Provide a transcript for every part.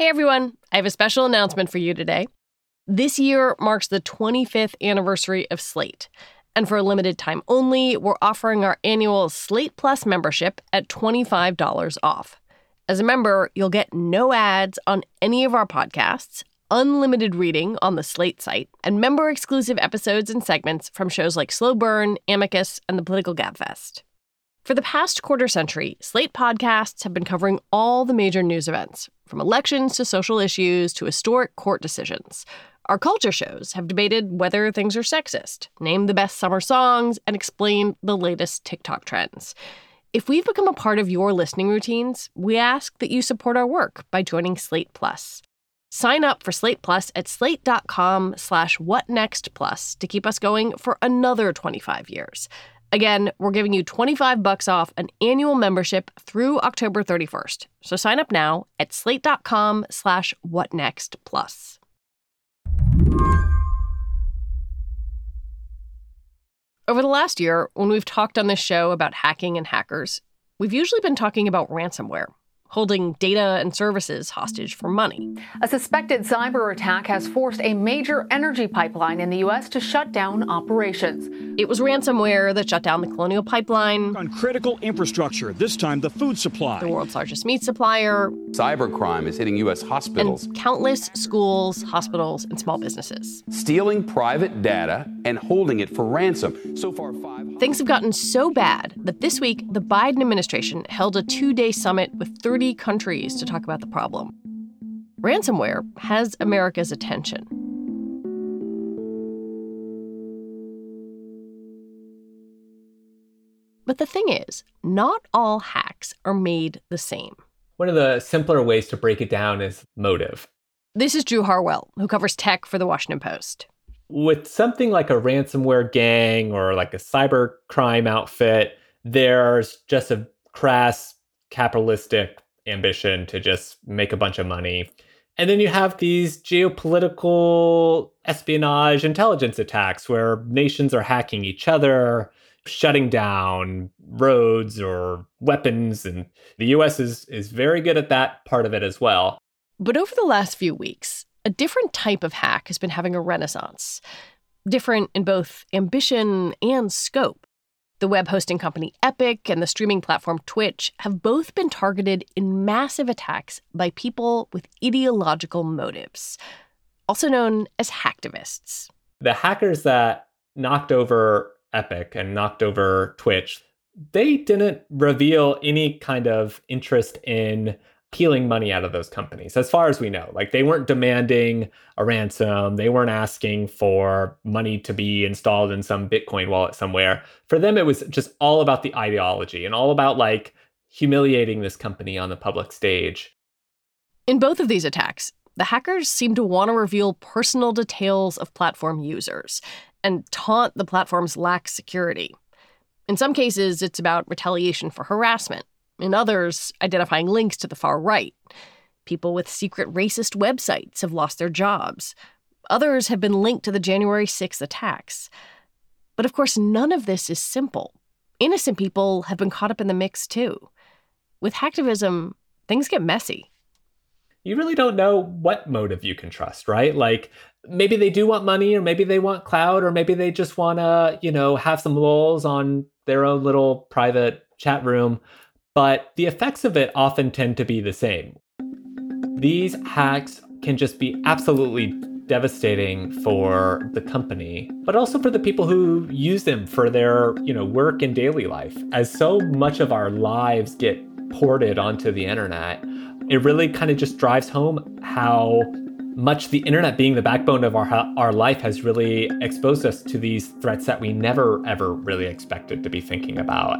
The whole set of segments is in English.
Hey everyone, I have a special announcement for you today. This year marks the 25th anniversary of Slate. And for a limited time only, we're offering our annual Slate Plus membership at $25 off. As a member, you'll get no ads on any of our podcasts, unlimited reading on the Slate site, and member-exclusive episodes and segments from shows like Slow Burn, Amicus, and the Political Gabfest. For the past quarter century, Slate podcasts have been covering all the major news events, from elections to social issues to historic court decisions. Our culture shows have debated whether things are sexist, named the best summer songs, and explained the latest TikTok trends. If we've become a part of your listening routines, we ask that you support our work by joining Slate Plus. Sign up for Slate Plus at slate.com/whatnextplus to keep us going for another 25 years. Again, we're giving you $25 off an annual membership through October 31st. So sign up now at slate.com/whatnextplus. Over the last year, when we've talked on this show about hacking and hackers, we've usually been talking about ransomware, holding data and services hostage for money. A suspected cyber attack has forced a major energy pipeline in the U.S. to shut down operations. It was ransomware that shut down the Colonial Pipeline, on critical infrastructure, this time the food supply, the world's largest meat supplier. Cybercrime is hitting U.S. hospitals. And countless schools, hospitals, and small businesses. Stealing private data and holding it for ransom. So far, Things have gotten so bad that this week, the Biden administration held a 2-day summit with 30 countries to talk about the problem. Ransomware has America's attention. But the thing is, not all hacks are made the same. One of the simpler ways to break it down is motive. This is Drew Harwell, who covers tech for The Washington Post. With something like a ransomware gang or like a cyber crime outfit, there's just a crass capitalistic ambition to just make a bunch of money. And then you have these geopolitical espionage intelligence attacks where nations are hacking each other, shutting down roads or weapons. And the U.S. is very good at that part of it as well. But over the last few weeks, a different type of hack has been having a renaissance. Different in both ambition and scope. The web hosting company Epic and the streaming platform Twitch have both been targeted in massive attacks by people with ideological motives, also known as hacktivists. The hackers that knocked over Epic and knocked over Twitch, they didn't reveal any kind of interest in peeling money out of those companies, as far as we know. Like, they weren't demanding a ransom. They weren't asking for money to be installed in some Bitcoin wallet somewhere. For them, it was just all about the ideology and all about, like, humiliating this company on the public stage. In both of these attacks, the hackers seem to want to reveal personal details of platform users and taunt the platform's lax security. In some cases, it's about retaliation for harassment. In others, identifying links to the far right. People with secret racist websites have lost their jobs. Others have been linked to the January 6th attacks. But of course, none of this is simple. Innocent people have been caught up in the mix, too. With hacktivism, things get messy. You really don't know what motive you can trust, right? Like, maybe they do want money, or maybe they want clout, or maybe they just want to, have some lulz on their own little private chat room. But the effects of it often tend to be the same. These hacks can just be absolutely devastating for the company, but also for the people who use them for their, work and daily life. As so much of our lives get ported onto the internet, it really kind of just drives home how much the internet being the backbone of our life has really exposed us to these threats that we never, ever really expected to be thinking about.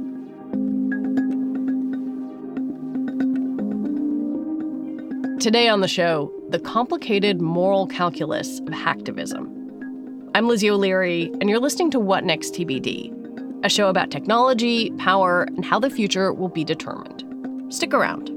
Today on the show, the complicated moral calculus of hacktivism. I'm Lizzie O'Leary, and you're listening to What Next TBD, a show about technology, power, and how the future will be determined. Stick around.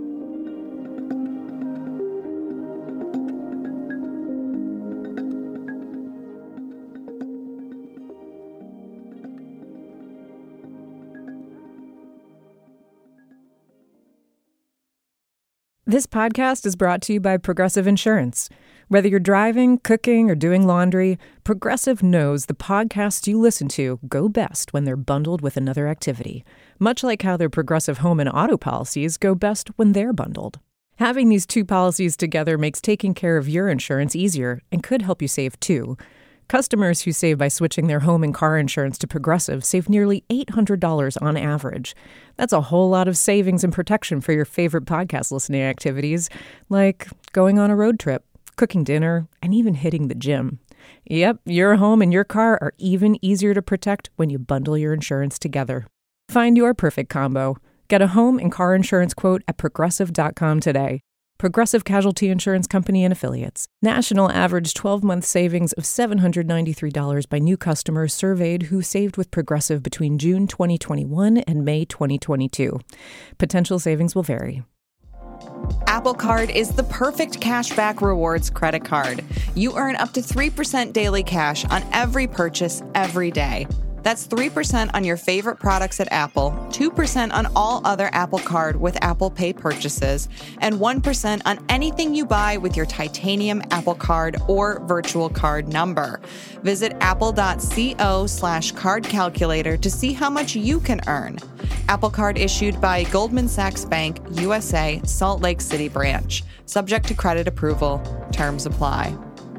This podcast is brought to you by Progressive Insurance. Whether you're driving, cooking, or doing laundry, Progressive knows the podcasts you listen to go best when they're bundled with another activity, much like how their Progressive home and auto policies go best when they're bundled. Having these two policies together makes taking care of your insurance easier and could help you save too. Customers who save by switching their home and car insurance to Progressive save nearly $800 on average. That's a whole lot of savings and protection for your favorite podcast listening activities, like going on a road trip, cooking dinner, and even hitting the gym. Yep, your home and your car are even easier to protect when you bundle your insurance together. Find your perfect combo. Get a home and car insurance quote at Progressive.com today. Progressive Casualty Insurance Company and Affiliates. National average 12-month savings of $793 by new customers surveyed who saved with Progressive between June 2021 and May 2022. Potential savings will vary. Apple Card is the perfect cashback rewards credit card. You earn up to 3% daily cash on every purchase every day. That's 3% on your favorite products at Apple, 2% on all other Apple Card with Apple Pay purchases, and 1% on anything you buy with your titanium Apple Card or virtual card number. Visit apple.co/card calculator to see how much you can earn. Apple Card issued by Goldman Sachs Bank, USA, Salt Lake City branch. Subject to credit approval. Terms apply.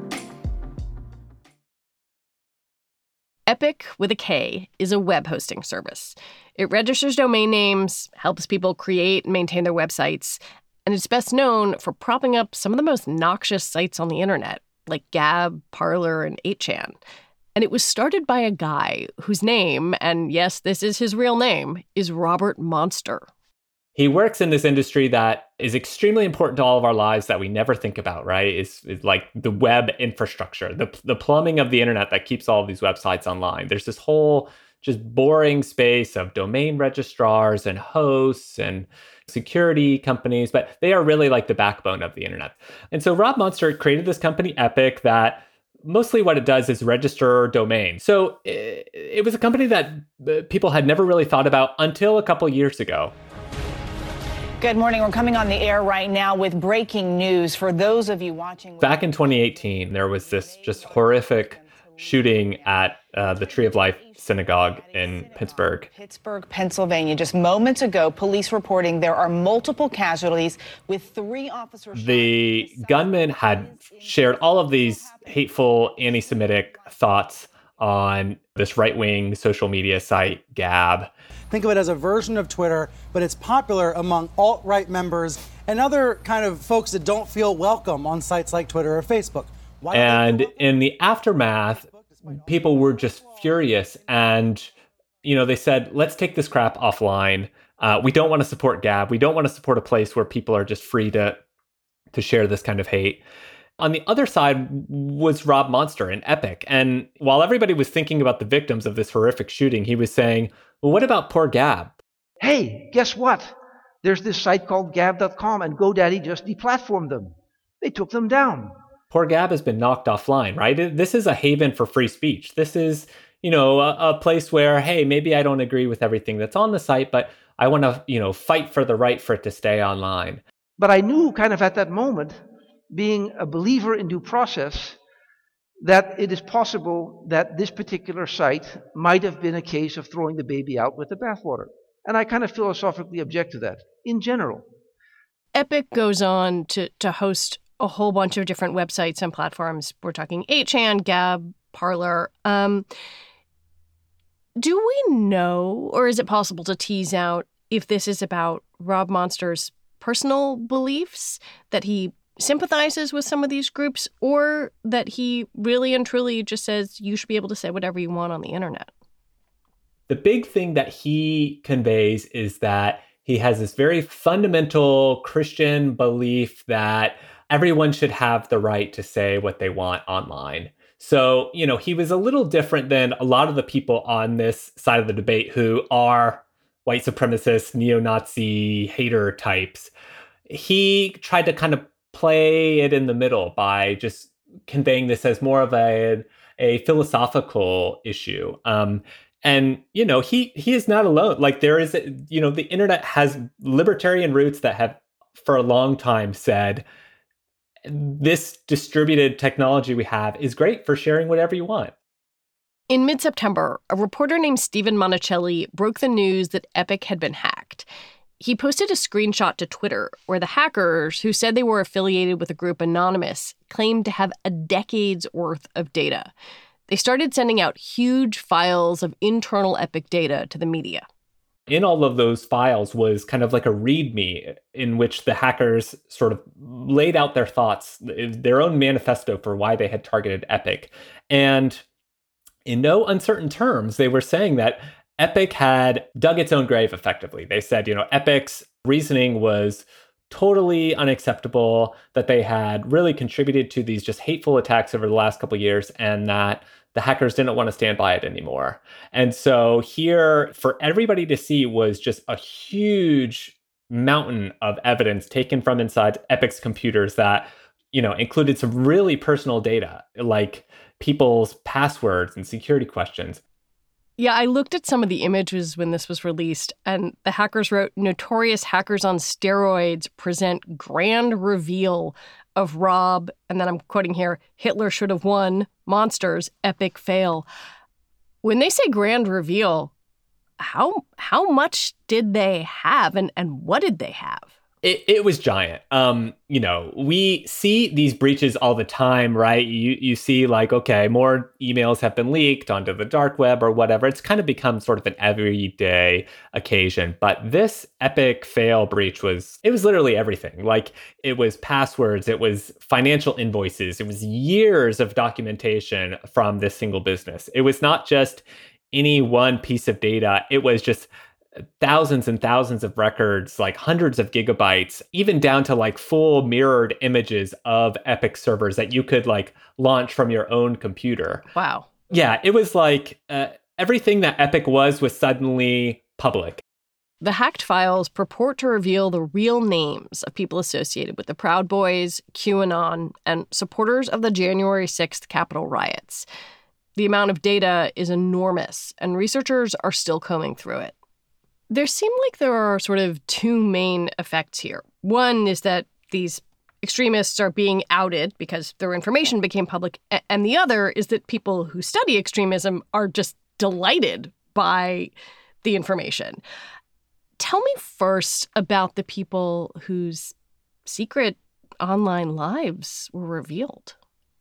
Epic with a K is a web hosting service. It registers domain names, helps people create and maintain their websites, and it's best known for propping up some of the most noxious sites on the internet, like Gab, Parler, and 8chan. And it was started by a guy whose name, and yes, this is his real name, is Robert Monster. He works in this industry that is extremely important to all of our lives that we never think about, right? Is like the web infrastructure, the plumbing of the internet that keeps all of these websites online. There's this whole just boring space of domain registrars and hosts and security companies, but they are really like the backbone of the internet. And so Rob Monster created this company, Epic, that mostly what it does is register domains. So it was a company that people had never really thought about until a couple years ago. Good morning. We're coming on the air right now with breaking news for those of you watching. Back in 2018, there was this just horrific shooting at the Tree of Life Synagogue in Pittsburgh. Pittsburgh, Pennsylvania. Just moments ago, police reporting there are multiple casualties with 3 officers. The gunman had shared all of these hateful anti-Semitic thoughts on this right-wing social media site, Gab. Think of it as a version of Twitter, but it's popular among alt-right members and other kind of folks that don't feel welcome on sites like Twitter or Facebook. And in the aftermath, people were just furious. And, they said, let's take this crap offline. We don't want to support Gab. We don't want to support a place where people are just free to share this kind of hate. On the other side was Rob Monster and Epic. And while everybody was thinking about the victims of this horrific shooting, he was saying, well, what about poor Gab? Hey, guess what? There's this site called Gab.com, and GoDaddy just deplatformed them. They took them down. Poor Gab has been knocked offline, right? This is a haven for free speech. This is, a place where, hey, maybe I don't agree with everything that's on the site, but I want to, fight for the right for it to stay online. But I knew kind of at that moment, being a believer in due process, that it is possible that this particular site might have been a case of throwing the baby out with the bathwater. And I kind of philosophically object to that in general. Epic goes on to host a whole bunch of different websites and platforms. We're talking 8chan, Gab, Parler. Do we know, or is it possible to tease out if this is about Rob Monster's personal beliefs, that he sympathizes with some of these groups, or that he really and truly just says you should be able to say whatever you want on the internet? The big thing that he conveys is that he has this very fundamental Christian belief that everyone should have the right to say what they want online. So, he was a little different than a lot of the people on this side of the debate who are white supremacist, neo-Nazi hater types. He tried to kind of play it in the middle by just conveying this as more of a philosophical issue. And, he is not alone. Like there is, the internet has libertarian roots that have for a long time said, this distributed technology we have is great for sharing whatever you want. In mid-September, a reporter named Stephen Monticelli broke the news that Epic had been hacked. He posted a screenshot to Twitter where the hackers, who said they were affiliated with a group Anonymous, claimed to have a decade's worth of data. They started sending out huge files of internal Epic data to the media. In all of those files was kind of like a README in which the hackers sort of laid out their thoughts, their own manifesto for why they had targeted Epic. And in no uncertain terms, they were saying that Epic had dug its own grave effectively. They said, Epic's reasoning was totally unacceptable, that they had really contributed to these just hateful attacks over the last couple of years, and that the hackers didn't want to stand by it anymore. And so here, for everybody to see, was just a huge mountain of evidence taken from inside Epic's computers that, included some really personal data, like people's passwords and security questions. Yeah, I looked at some of the images when this was released, and the hackers wrote, "Notorious hackers on steroids present grand reveal of Rob," and then I'm quoting here, "Hitler should have won, monsters, epic fail." When they say grand reveal, how much did they have, and what did they have? It was giant. We see these breaches all the time, right? You see like, okay, more emails have been leaked onto the dark web or whatever. It's kind of become sort of an everyday occasion. But this Epic fail breach was literally everything. Like, it was passwords, it was financial invoices, it was years of documentation from this single business. It was not just any one piece of data. It was just thousands and thousands of records, like hundreds of gigabytes, even down to like full mirrored images of Epic servers that you could like launch from your own computer. Wow. Yeah, it was like everything that Epic was suddenly public. The hacked files purport to reveal the real names of people associated with the Proud Boys, QAnon, and supporters of the January 6th Capitol riots. The amount of data is enormous, and researchers are still combing through it. There seem like there are sort of two main effects here. One is that these extremists are being outed because their information became public. And the other is that people who study extremism are just delighted by the information. Tell me first about the people whose secret online lives were revealed.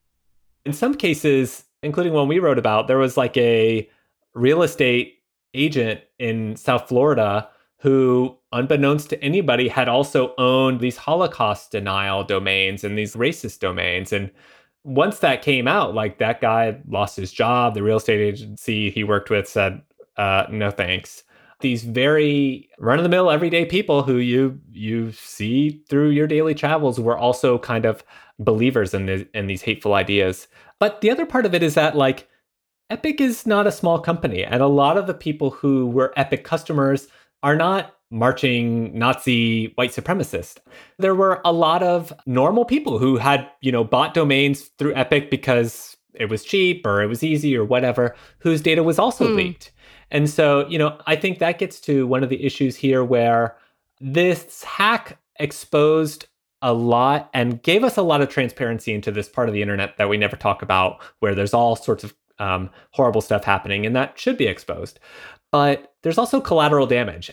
In some cases, including one we wrote about, there was like a real estate agent in South Florida who, unbeknownst to anybody, had also owned these Holocaust denial domains and these racist domains. And once that came out, like, that guy lost his job. The real estate agency he worked with said, no thanks. These very run-of-the-mill everyday people who you see through your daily travels were also kind of believers in these hateful ideas. But the other part of it is that, like, Epic is not a small company, and a lot of the people who were Epic customers are not marching Nazi white supremacists. There were a lot of normal people who had, bought domains through Epic because it was cheap or it was easy or whatever, whose data was also leaked. And so, I think that gets to one of the issues here where this hack exposed a lot and gave us a lot of transparency into this part of the internet that we never talk about, where there's all sorts of horrible stuff happening, and that should be exposed. But there's also collateral damage.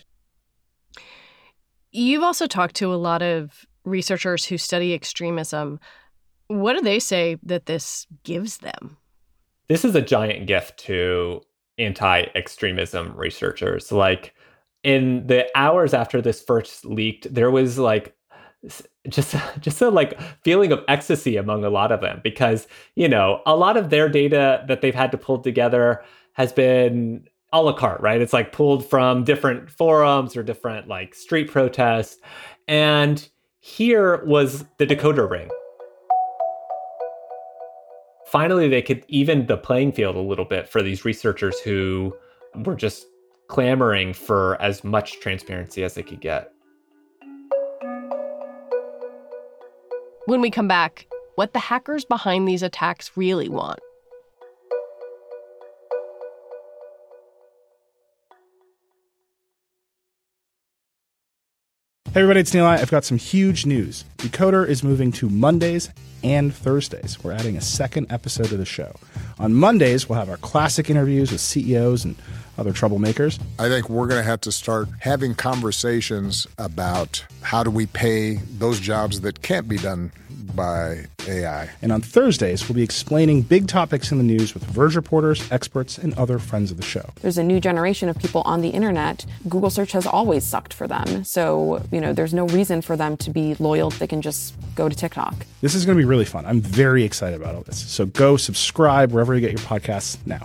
You've also talked to a lot of researchers who study extremism. What do they say that this gives them? This is a giant gift to anti-extremism researchers. Like, in the hours after this first leaked, there was like just a like feeling of ecstasy among a lot of them, because a lot of their data that they've had to pull together has been a la carte, right? It's like pulled from different forums or different like street protests, and here was the decoder ring. Finally, they could even the playing field a little bit for these researchers who were just clamoring for as much transparency as they could get. When we come back, what the hackers behind these attacks really want. Hey everybody, it's Neil. I've got some huge news. Decoder is moving to Mondays and Thursdays. We're adding a second episode to the show. On Mondays, we'll have our classic interviews with CEOs and other troublemakers. I think we're going to have to start having conversations about how do we pay those jobs that can't be done by AI. And on Thursdays, we'll be explaining big topics in the news with Verge reporters, experts, and other friends of the show. There's a new generation of people on the internet. Google search has always sucked for them. So, there's no reason for them to be loyal. They can just go to TikTok. This is going to be really fun. I'm very excited about all this. So go subscribe wherever you get your podcasts now.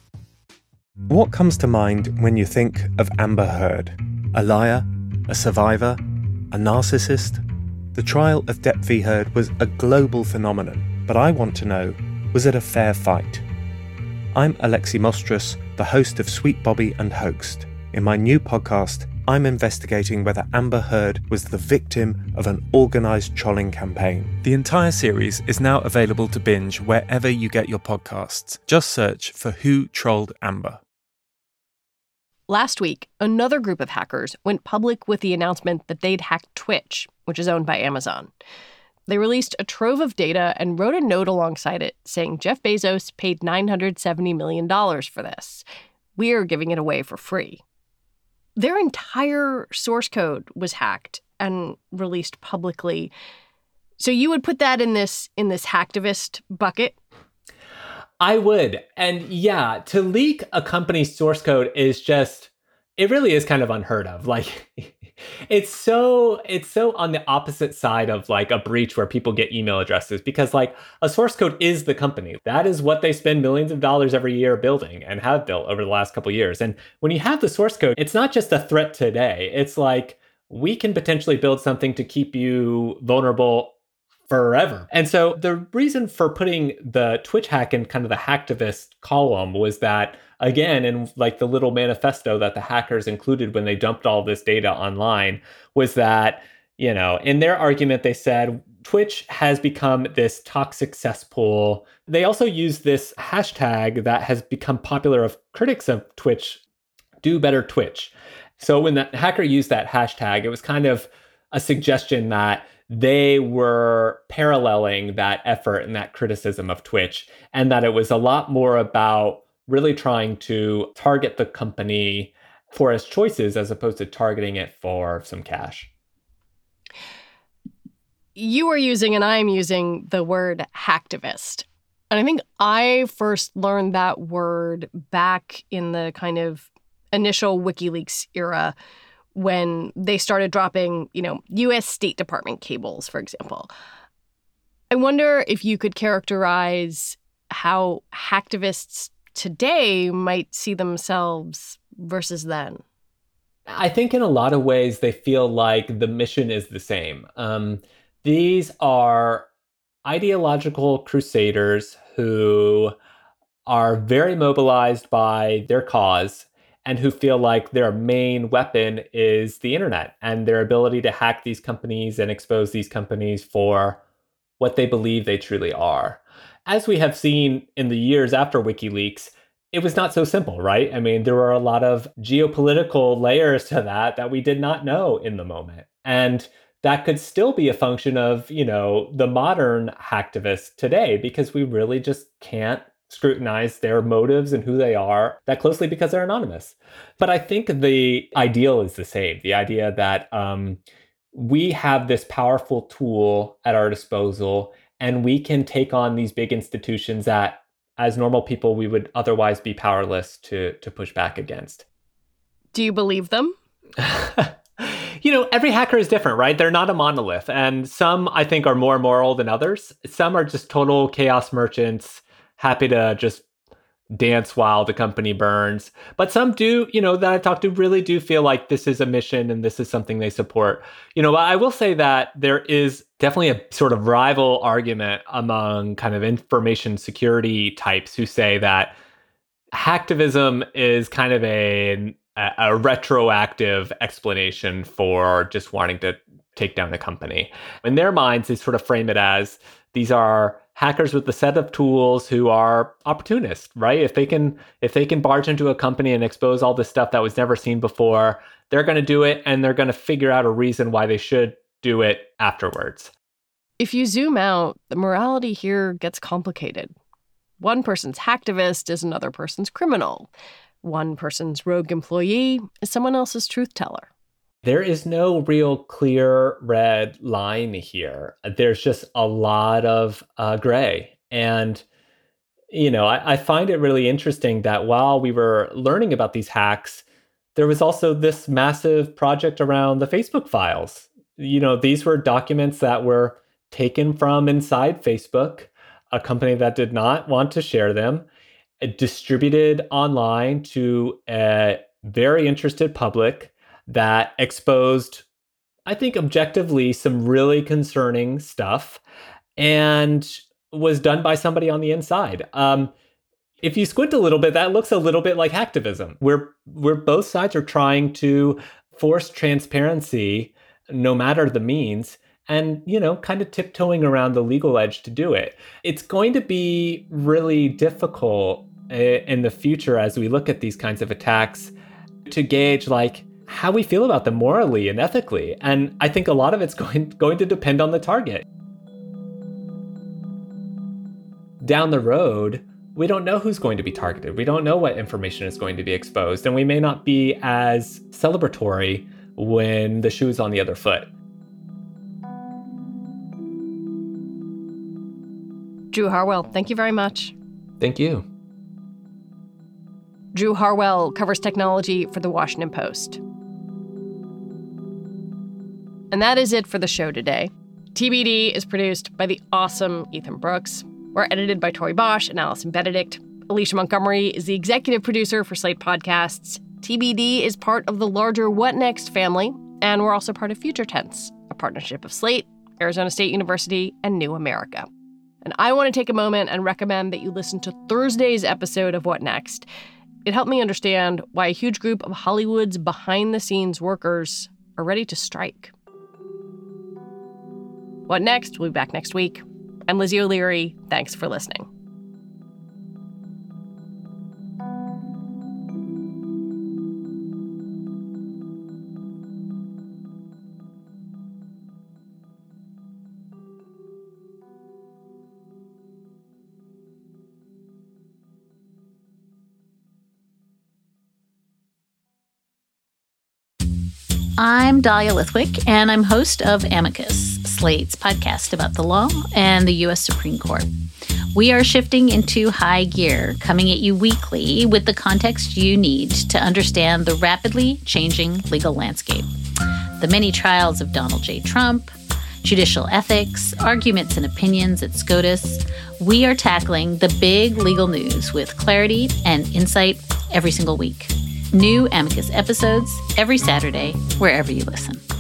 What comes to mind when you think of Amber Heard? A liar? A survivor? A narcissist? The trial of Depp v. Heard was a global phenomenon, but I want to know, was it a fair fight? I'm Alexi Mostrous, the host of Sweet Bobby and Hoaxed. In my new podcast, I'm investigating whether Amber Heard was the victim of an organised trolling campaign. The entire series is now available to binge wherever you get your podcasts. Just search for Who Trolled Amber. Last week, another group of hackers went public with the announcement that they'd hacked Twitch, which is owned by Amazon. They released a trove of data and wrote a note alongside it saying Jeff Bezos paid $970 million for this. We're giving it away for free. Their entire source code was hacked and released publicly. So you would put that in this hacktivist bucket? I would. And yeah, to leak a company's source code is just, it really is kind of unheard of. Like, it's so on the opposite side of like a breach where people get email addresses, because like a source code is the company. That is what they spend millions of dollars every year building and have built over the last couple of years. And when you have the source code, it's not just a threat today. It's like, we can potentially build something to keep you vulnerable forever. And so the reason for putting the Twitch hack in kind of the hacktivist column was that, again, in like the little manifesto that the hackers included when they dumped all this data online, was that, in their argument, they said Twitch has become this toxic cesspool. They also use this hashtag that has become popular of critics of Twitch, Do Better Twitch. So when the hacker used that hashtag, it was kind of a suggestion that they were paralleling that effort and that criticism of Twitch, and that it was a lot more about really trying to target the company for its choices as opposed to targeting it for some cash. You are using and I'm using the word hacktivist. And I think I first learned that word back in the kind of initial WikiLeaks era, when they started dropping, U.S. State Department cables, for example. I wonder if you could characterize how hacktivists today might see themselves versus then. I think in a lot of ways, they feel like the mission is the same. These are ideological crusaders who are very mobilized by their cause, and who feel like their main weapon is the internet and their ability to hack these companies and expose these companies for what they believe they truly are. As we have seen in the years after WikiLeaks, it was not so simple, right? I mean, there were a lot of geopolitical layers to that we did not know in the moment. And that could still be a function of, the modern hacktivists today, because we really just can't scrutinize their motives and who they are that closely because they're anonymous. But I think the ideal is the same. The idea that we have this powerful tool at our disposal, and we can take on these big institutions that, as normal people, we would otherwise be powerless to push back against. Do you believe them? Every hacker is different, right? They're not a monolith. And some, I think, are more moral than others. Some are just total chaos merchants, happy to just dance while the company burns. But some do, that I talk to really do feel like this is a mission and this is something they support. I will say that there is definitely a sort of rival argument among kind of information security types who say that hacktivism is kind of a retroactive explanation for just wanting to take down a company. In their minds, they sort of frame it as these are hackers with a set of tools who are opportunists, right? If they can barge into a company and expose all this stuff that was never seen before, they're going to do it, and they're going to figure out a reason why they should do it afterwards. If you zoom out, the morality here gets complicated. One person's hacktivist is another person's criminal. One person's rogue employee is someone else's truth teller. There is no real clear red line here. There's just a lot of gray. And, I find it really interesting that while we were learning about these hacks, there was also this massive project around the Facebook files. These were documents that were taken from inside Facebook, a company that did not want to share them, distributed online to a very interested public that exposed, I think, objectively, some really concerning stuff, and was done by somebody on the inside. If you squint a little bit, that looks a little bit like hacktivism, where both sides are trying to force transparency, no matter the means, and, kind of tiptoeing around the legal edge to do it. It's going to be really difficult in the future as we look at these kinds of attacks to gauge, how we feel about them morally and ethically. And I think a lot of it's going to depend on the target. Down the road, we don't know who's going to be targeted. We don't know what information is going to be exposed, and we may not be as celebratory when the shoe is on the other foot. Drew Harwell, thank you very much. Thank you. Drew Harwell covers technology for The Washington Post. And that is it for the show today. TBD is produced by the awesome Ethan Brooks. We're edited by Tori Bosch and Allison Benedict. Alicia Montgomery is the executive producer for Slate Podcasts. TBD is part of the larger What Next family, and we're also part of Future Tense, a partnership of Slate, Arizona State University, and New America. And I want to take a moment and recommend that you listen to Thursday's episode of What Next. It helped me understand why a huge group of Hollywood's behind-the-scenes workers are ready to strike. What Next? We'll be back next week. I'm Lizzie O'Leary. Thanks for listening. I'm Dahlia Lithwick, and I'm host of Amicus, Slate's podcast about the law and the U.S. Supreme Court. We are shifting into high gear, coming at you weekly with the context you need to understand the rapidly changing legal landscape. The many trials of Donald J. Trump, judicial ethics, arguments and opinions at SCOTUS. We are tackling the big legal news with clarity and insight every single week. New Amicus episodes every Saturday, wherever you listen.